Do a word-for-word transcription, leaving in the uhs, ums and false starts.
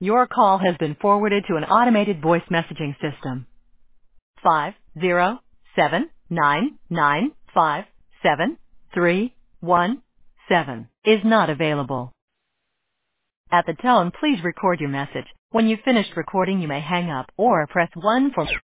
Your call has been forwarded to an automated voice messaging system. Five zero seven nine nine five seven three one seven is not available. At the tone, please record your message. When you've finished recording, you may hang up or press one for